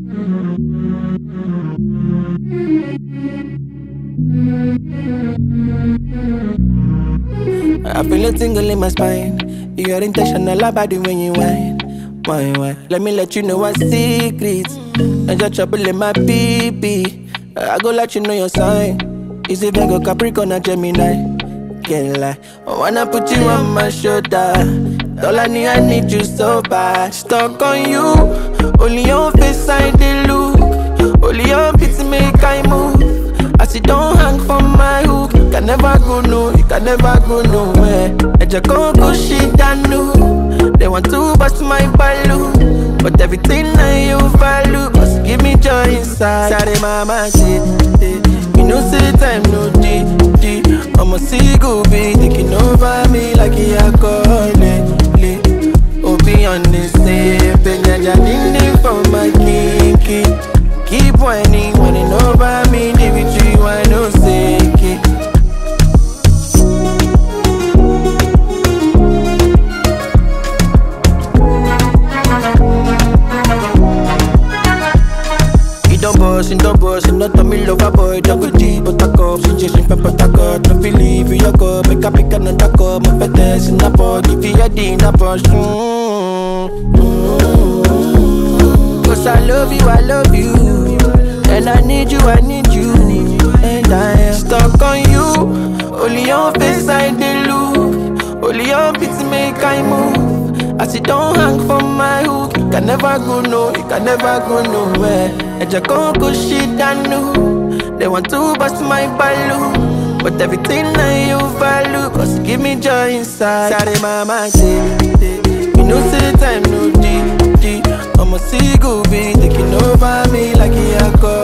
I feel a tingle in my spine. You're intentional about it when you whine. Why? Let me let you know a secret. And your trouble in my baby. I go let you know your sign. Is it Virgo, Capricorn, or Gemini? Can't lie. I wanna put you on my shoulder. All I need you so bad. Stuck on you. Only your face I dey look. Only your beats make I move. As it don't hang from my hook. You can never go no, you can never go nowhere. I just go shit and no. They want to bust my balloon, but everything I you value. Cause give me joy inside. Sorry mama shit. You know say time no D. I'ma see go be taking over me like he a calling. Oh be on the same page. I need for my kinky. Keep whining over me. Give it to you, I know say it. Don't boss, not a me lover boy. Don't go deep, but I come. Situation for Patagot. Don't believe you, you go. Make a pick another cup. My fetters in a pot. Give you a dinner brush. Cause I love you. And I need you. And I am stuck on you. Only your face I dey look. Only your beats make I move. As it don't hang from my hook. You can never go no, you can never go nowhere. I just go shit and no. They want to bust my balloon, but everything I you value. Cause give me joy inside. Sorry mama you know say time no D. I'ma see go be taking over me like he a call.